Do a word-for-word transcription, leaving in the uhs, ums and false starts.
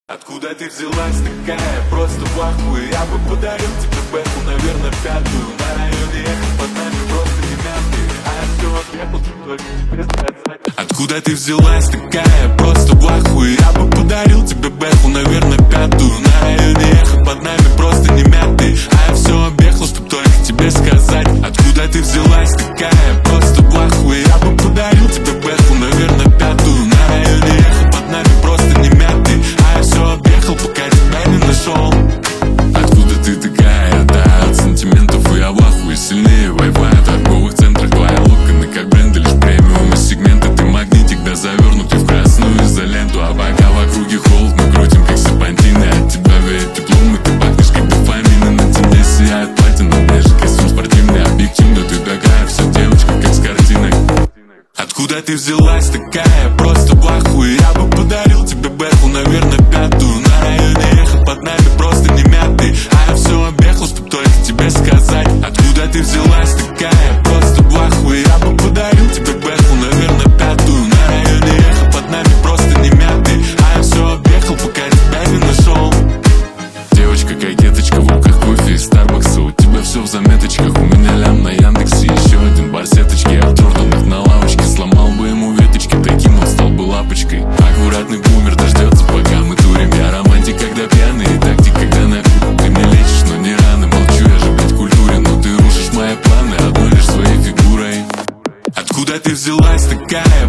Откуда ты взялась такая, просто в ахуе? Я бы подарил тебе бэху, наверное, пятую. На районе эхо, под нами просто не мятые. А я все объехал, чтобы только тебе сказать. Откуда ты взялась такая, просто в ахуе? Я бы подарил тебе бэху, наверное, пятую. На районе эхо, под нами просто не мятые. А я все объехал, чтобы только тебе сказать. Откуда ты взялась такая, просто в ахуе? Я бы подарил тебе бэху, наверное, пятую. На районе эхо, под нами просто не мятые. А я все объехал, пока тебя не нашел. Откуда ты такая, да, от сантиментов и в ахуе. Сильнее Wi-Fi, в торговых центрах твои локоны как бренды, лишь премиум из сегмента. Ты магнитик, да завернутый в красную изоленту. А пока в округе холод, мы крутим как серпантины. От тебя веет теплом, и ты пахнешь как дофамин. И на тебе сияет платина, ближе костюм спортивный. Объективно ты такая, вся девочка как с картинок. Откуда ты взялась такая, просто в ахуе? Я бы подарил тебе бэху, наверное, пятую. На районе эхо, под нами просто не мятые. А я все объехал, чтоб только тебе сказать. Откуда ты взялась такая, просто в ахуе? Я бы подарил тебе бэху, наверное, пятую. На районе эхо, под нами просто не мятые. А я все объехал, пока тебя не нашел. Девочка, кокеточка, в руках кофе из Старбакса. У тебя все в заметочках, у меня лям на Яндексе. Еще один бар сеточки, от Джорданов на лавочке. Сломал бы ему веточки, таким он стал бы лапочкой. Аккуратный бумер дождется, пока мы турим. Я романтик, когда пьяный, и тактик, когда на хуй. Ты мне лечишь, но не рано, молчу, я же, блядь, культурен. Но ты рушишь мои планы одной лишь своей фигурой. Откуда ты взялась такая,